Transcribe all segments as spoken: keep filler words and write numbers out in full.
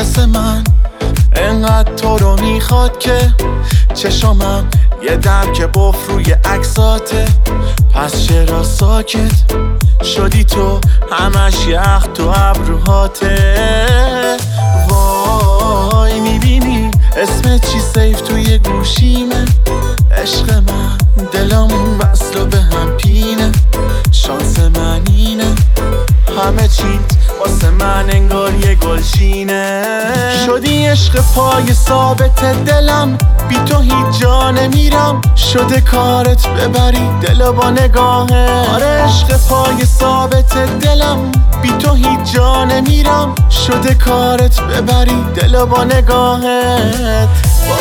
واسه من انقدر تو رو میخواد که چشامم یه دم که بف روی عکساته. پس چرا ساکت شدی تو؟ همش یخ تو ابروهاته. وای میبینی اسم چی سیف توی گوشیمه؟ عشق من دلمون وصل و به هم پینه. شانس من اینه همه چیت واسه من انگار یه گلشینه. شدی عشق پای ثابت دلم، بی تو هیچ جا نمیرم. شده کارت ببری دل با نگاهه. آره عشق پای ثابت دلم، بی تو هیچ جا نمیرم. شده کارت ببری دل با نگاهت.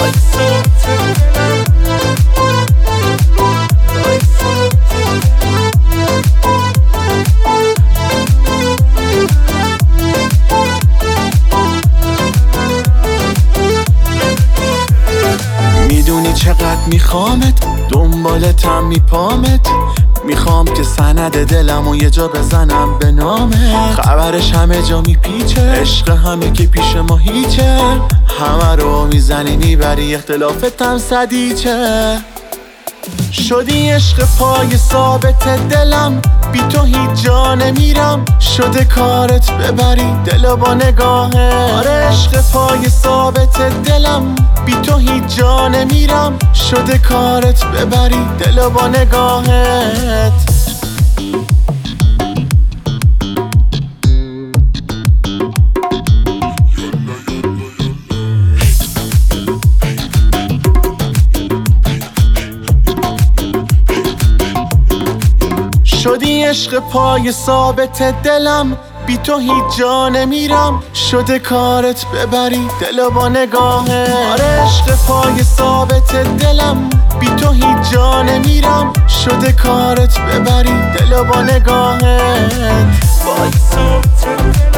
میدونی چقدر میخوامت، دنبالتم میپامت. میخوام که سند دلم و یه جا بزنم به نامت. خبرش همه جا میپیچه، عشق همه که پیش ما هیچه. همه رو میزنی میبری، اختلافتم صدیچه. شدی عشق پای ثابت دلم، بی تو هیچ جا نمیرم. شده کارت ببری دل با نگاهه. آره عشق پای ثابت دلم، بی تو هیچ جا نمیرم. شده کارت ببری دل با نگاهت. شدی عشق پای ثابت دلم، بی تو هیچ جا نمیرم. شده کارت ببری دل با نگاهه. آره عشق پای ثابت دلم، بی تو هیچ جا نمیرم. شده کارت ببری دل با نگاهت.